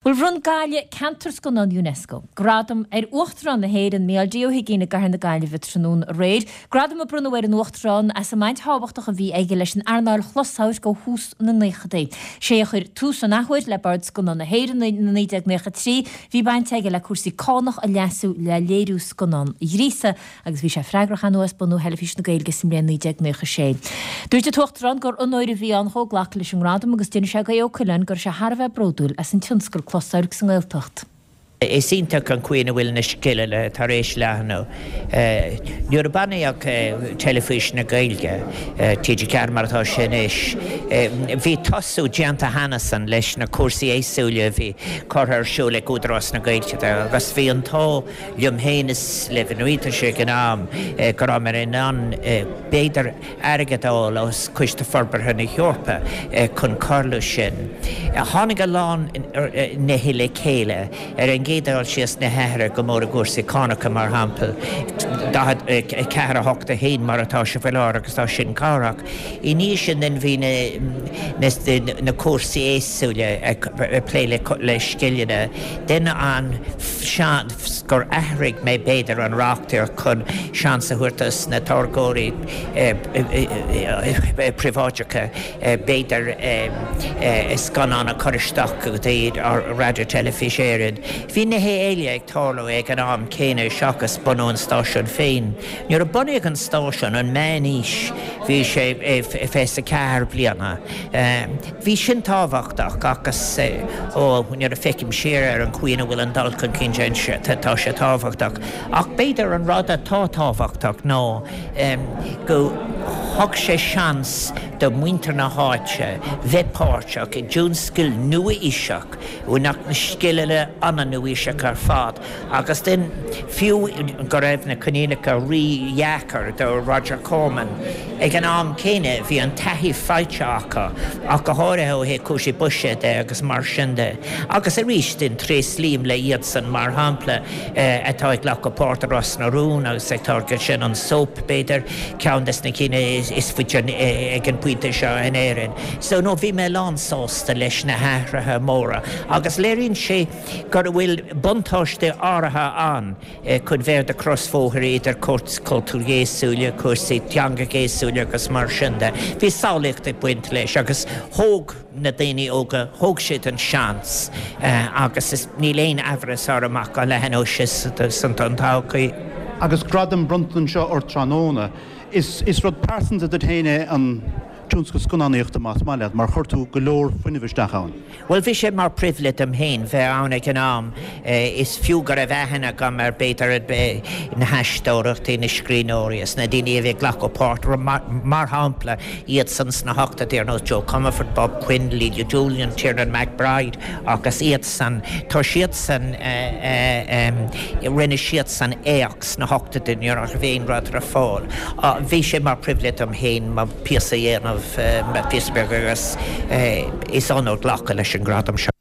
Well run gaile cantars go an UNESCO. Gradam uachtrán na héirean méaldío higéine gar na gaile vitrún réid. Gradam a brunna an uachtrán as a maint hábachtach a bhí aige leis an arnáil chlosáis go hús na néchadé. Sé chuir tús an nachhuid le bards go na héirean na 1993 hí baint aige le cuasí cánach a leasú le léirús go an Rísa agus bhí sé freigrach an nuas bunú helfís na gailge sim le 1996. Dúirt a tuachtrán gur anóir bhí an hóglach leis an Gradam agus dúine se go óculan gur se Harbheith brodúil as an tionscoil Closairg san Gaeltacht. Is ínta an cuioine bhfuil na sciile le tar éis leathanú. Nuair a bannaíoch telefís na Gaeilge, tíidir cear mar atá sin is. Bhí tosú Deanta Hannasan leis na cuasaí éasúile bhí corthar siúla údrás na Gaeilge. Agus bhí an tá liomhéanas le bhíonúítar sé gan am go raibh mar in an béidir airgedáil os cuiste forbartha na Eorpa chun carlú sin. Tháinig a lán na hile céile géadal sios na heithre go mór a gúrsaí cánacha mar hampel. Dahad ceithre hochta héin mar atá se bhfuil agus tá sin cárach. I ní sin den bhí na cuasaí éasúile pléile le sciilena. Denna an sean gur aithrig mé béidir an reachtar chun seansa thuirtas na targóirí priváteacha béidir scanánna choristeach go dtéad ar radio telefíséireann. Bhí na héile ag tála ag an am céine seachas bunú an stáisiún féin. Nuair a bunaigh an stáisiún an méníis bhí sé fés a ceathar bliana. Bhí sin tábhachtach agus nuair a feicim siar ar an cuioine bhfuil an dulcan cin tá sé tábhachtach. Ach béidir an rud atá tábhachtach nó go thug sé seans do muinter na háite bheitpáirteach i dún sciil nua iseach nach na sciile le anna nua iseach ar fad. Agus den fiú go raibh na conéalacha rí-dheachar do Roger Corman ag an am céine bhí an taithí feiteacha ach go háirithe hé cúisí buise de agus mar sin de. Agus a rís den trés líam le iad san mar hampla atá ag lech go Pórtaras na Rún agus ag targad sin an soap béidir ceantas na cíine is fuidir ag an puinte seo an éireann. So nó bhí mé lánsásta leis na heithrithe móra. Agus léironn sé gur bhfuil buntáiste áirithe an chun bhéir de crossfóthir idir cultúr géasúile, cuasaí teanga géasúile agus mar sin de. Bhí sálacht ag buint leis agus thóg na daoine óga thóg siad an seans agus is ní léon ahras ar amach a lehan ó san an tácaí. Agus gradam bruntan seo or tróna is rud persanta de théine an túnsco scunaíochta más maiad mar chuirtú go leor fuinehistecháin. Well, bhí sé mar privlet am héin bheith anna ag an am is fiú gur a bheithena go mar bétar na heistóireachtaí na scríóiris na daoine a bheith ghlach go páirt mar hampla iad sans na hachta déar nó Joe Comerford, Bob Quinn, Lydia Julian, Tiernan McBride agus iad san tá siad san rinne siad san éachs na hachta duine ar bhéin rad ar fáil. Bhí sé mar privlet am héin má piasa dhéanamh Pittsburgh agus is anó ghlacha leis an Gradam seo.